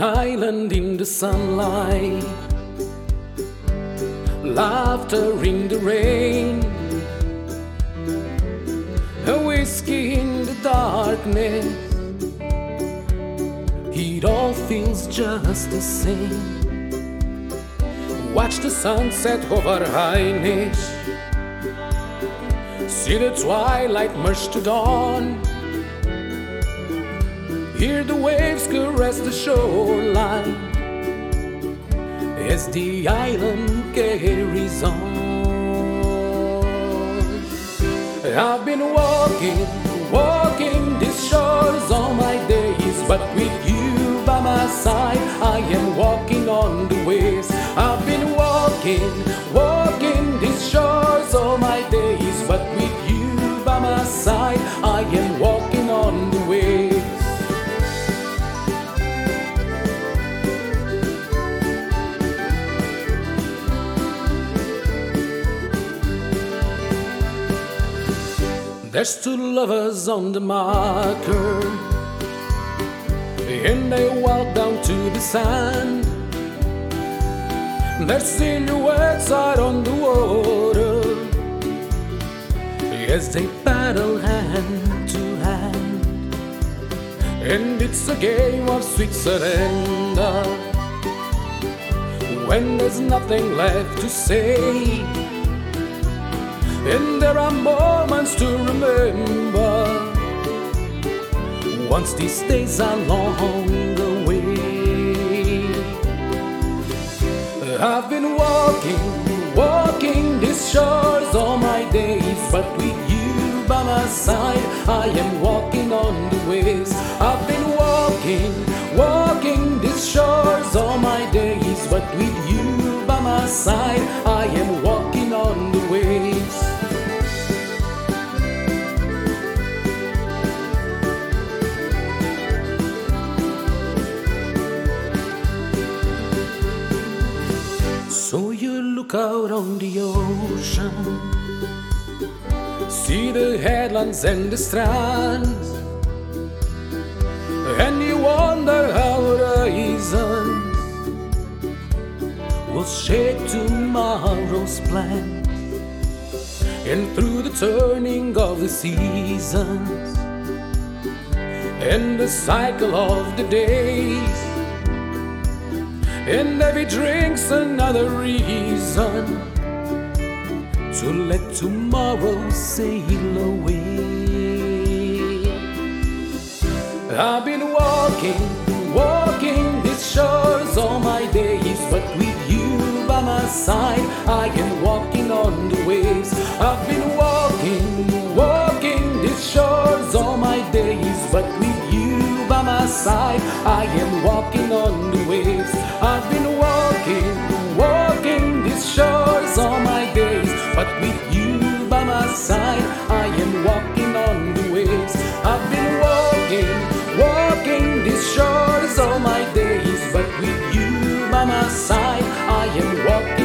island in the sunlight, laughter in the rain, a whiskey in the darkness. It all feels just the same. Watch the sunset over Highness, see the twilight merge to dawn, hear the waves caress the shoreline as the island carries on. I've been walking these shores all my days, but with you by my side, I am walking on the waves. I've been walking these shores all my days, but with you by my side, I am walking on the waves. There's two lovers on the marker, and they walk down to the sand. Their silhouettes are on the water as they paddle hand to hand. And it's a game of sweet surrender when there's nothing left to say. And there are moments to remember once these days are long away. I've been walking these shores all my days, but with you by my side, I am walking on the waves. I've been walking these shores all my days, but with you by my side, I am walking on the waves. So you look out on the ocean, see the headlands and the strands, and you wonder how horizons will shape tomorrow's plans. And through the turning of the seasons and the cycle of the days, and every drink's another reason to let tomorrow sail away. I've been walking these shores all my days, but with you by my side, I am walking on the waves. I've been walking these shores all my days, but with you by my side, I am walking on the waves. I've been walking these shores all my days, but with you by my side, I am walking on the waves. I've been walking these shores all my days, but with you by my side, I am walking